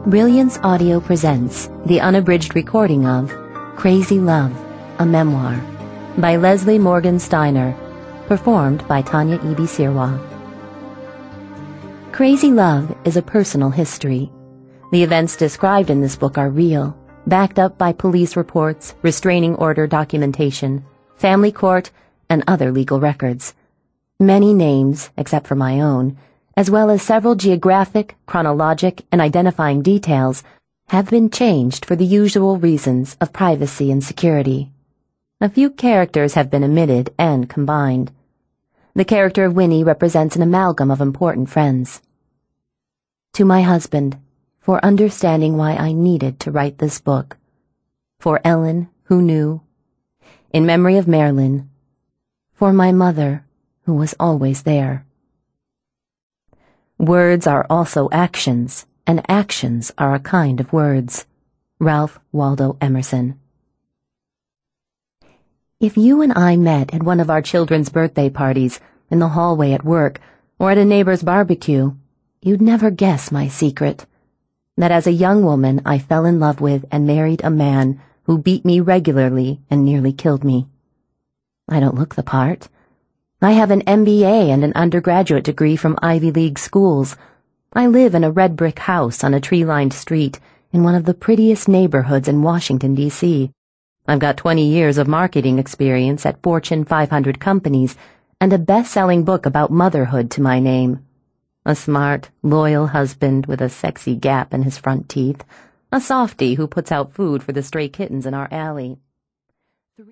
Brilliance Audio presents the unabridged recording of Crazy Love, a Memoir, by Leslie Morgan Steiner, performed by Tanya E.B. Sirwa. Crazy Love is a personal history. The events described in this book are real, backed up by police reports, restraining order documentation, family court, and other legal records. Many names, except for my own, as well as several geographic, chronologic, and identifying details, have been changed for the usual reasons of privacy and security. A few characters have been omitted and combined. The character of Winnie represents an amalgam of important friends. To my husband, for understanding why I needed to write this book. For Ellen, who knew. In memory of Marilyn. For my mother, who was always there. Words are also actions, and actions are a kind of words. Ralph Waldo Emerson. If you and I met at one of our children's birthday parties, in the hallway at work, or at a neighbor's barbecue, you'd never guess my secret. That as a young woman I fell in love with and married a man who beat me regularly and nearly killed me. I don't look the part. I have an MBA and an undergraduate degree from Ivy League schools. I live in a red brick house on a tree-lined street in one of the prettiest neighborhoods in Washington, D.C. I've got 20 years of marketing experience at Fortune 500 companies and a best-selling book about motherhood to my name. A smart, loyal husband with a sexy gap in his front teeth. A softie who puts out food for the stray kittens in our alley.